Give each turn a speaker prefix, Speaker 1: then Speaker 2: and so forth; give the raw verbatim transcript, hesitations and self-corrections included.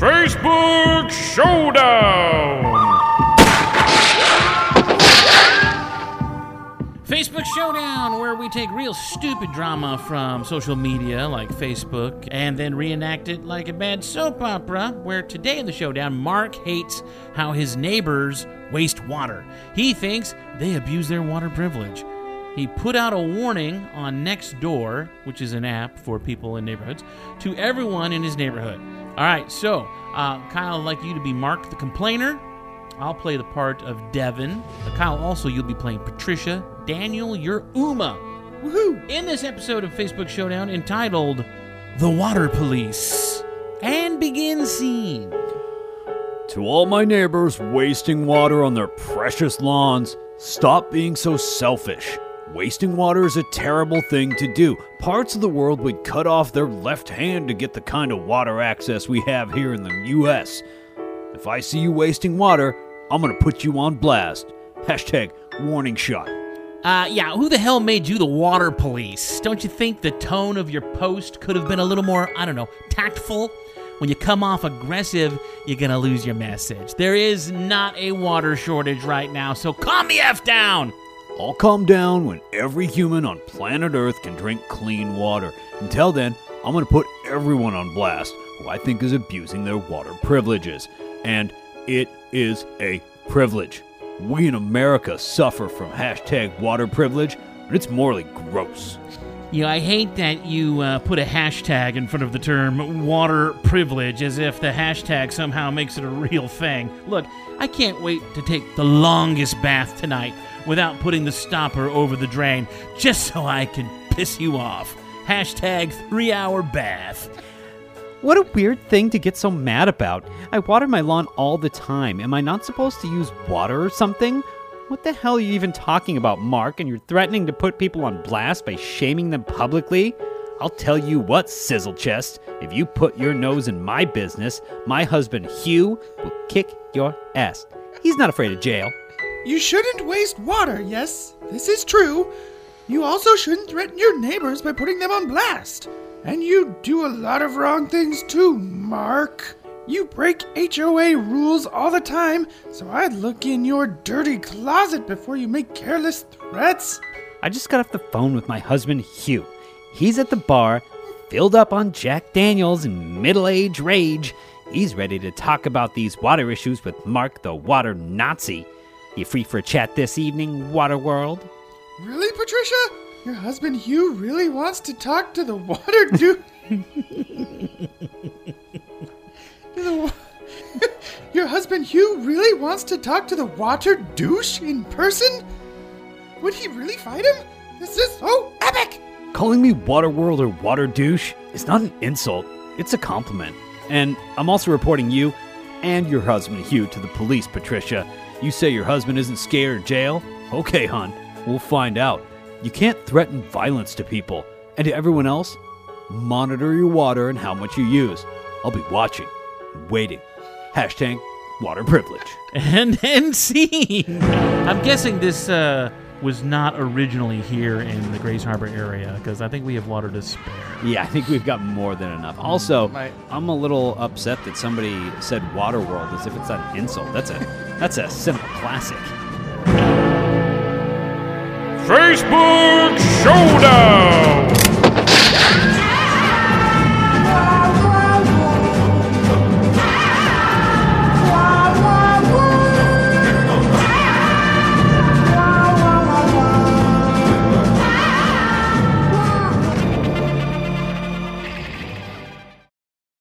Speaker 1: Facebook Showdown!
Speaker 2: Facebook Showdown, where we take real stupid drama from social media like Facebook and then reenact it like a bad soap opera, where today in the showdown, Mark hates how his neighbors waste water. He thinks they abuse their water privilege. He put out a warning on Nextdoor, which is an app for people in neighborhoods, to everyone in his neighborhood. All right, so uh, Kyle, I'd like you to be Mark the complainer. I'll play the part of Devin. Uh, Kyle, also, you'll be playing Patricia. Daniel, you're Uma. Woohoo! In this episode of Facebook Showdown entitled The Water Police. And begin scene.
Speaker 3: To all my neighbors wasting water on their precious lawns, stop being so selfish. Wasting water is a terrible thing to do. Parts of the world would cut off their left hand to get the kind of water access we have here in the U S. If I see you wasting water, I'm gonna put you on blast. Hashtag warning shot.
Speaker 2: Uh, yeah, who the hell made you the water police? Don't you think the tone of your post could have been a little more, I don't know, tactful? When you come off aggressive, you're gonna lose your message. There is not a water shortage right now, so calm the F down!
Speaker 3: I'll calm down when every human on planet Earth can drink clean water. Until then, I'm gonna put everyone on blast who I think is abusing their water privileges. And it is a privilege. We in America suffer from hashtag water privilege, and it's morally gross.
Speaker 2: You know, I hate that you uh, put a hashtag in front of the term water privilege as if the hashtag somehow makes it a real thing. Look, I can't wait to take the longest bath tonight without putting the stopper over the drain, just so I can piss you off. Hashtag three-hour bath.
Speaker 4: What a weird thing to get so mad about. I water my lawn all the time. Am I not supposed to use water or something? What the hell are you even talking about, Mark? And you're threatening to put people on blast by shaming them publicly? I'll tell you what, Sizzle Chest. If you put your nose in my business, my husband Hugh will kick your ass. He's not afraid of jail.
Speaker 5: You shouldn't waste water, yes, this is true. You also shouldn't threaten your neighbors by putting them on blast. And you do a lot of wrong things too, Mark. You break H O A rules all the time, so I'd look in your dirty closet before you make careless threats.
Speaker 4: I just got off the phone with my husband Hugh. He's at the bar, filled up on Jack Daniels and middle-age rage. He's ready to talk about these water issues with Mark the Water Nazi. You free for a chat this evening, Water World?
Speaker 5: Really, Patricia? Your husband Hugh really wants to talk to the water dude? the, Your husband Hugh really wants to talk to the water douche in person? Would he really fight him? This is so epic!
Speaker 3: Calling me water world or water douche is not an insult, it's a compliment. And I'm also reporting you and your husband Hugh to the police, Patricia. You say your husband isn't scared of jail? Okay, hon, we'll find out. You can't threaten violence to people. And to everyone else, monitor your water and how much you use. I'll be watching and waiting. Hashtag water privilege.
Speaker 2: And then scene. I'm guessing this uh, was not originally here in the Grays Harbor area, because I think we have water to spare.
Speaker 4: Yeah, I think we've got more than enough. Also, I'm a little upset that somebody said Water World as if it's an insult. That's a that's a simple classic.
Speaker 1: Facebook Showdown!